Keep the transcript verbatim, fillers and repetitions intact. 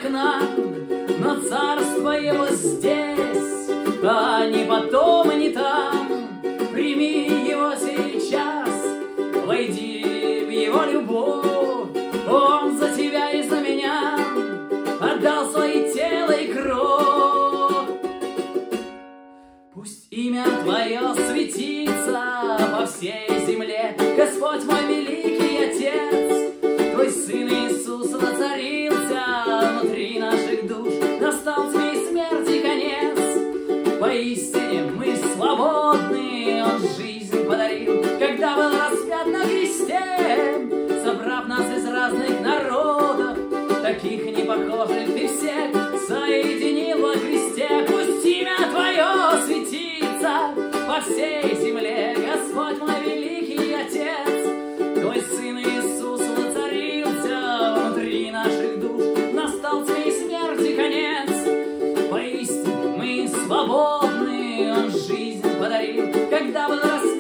окна, но царство его здесь, а не потом и не там. Прими его сейчас, войди в его любовь. Он за тебя и за меня отдал свои тело и кровь. Пусть имя твое светится по всей земле, Господь мой великий Отец. Твой Сын Иисус воцарился внутри наших душ, настал тьме и смерти конец. Поистине мы свободны, Он жизнь подарил, когда был распят на кресте. Собрав нас из разных народов, таких непохожих, Ты всех соединил во Христе. Пусть имя Твое светится по всей земле, Господь мой великий Отец. Твой Сын Иисус воцарился внутри наших душ, настал тьме и смерти конец. Поистине мы свободны, Он жизнь подарил, когда был распят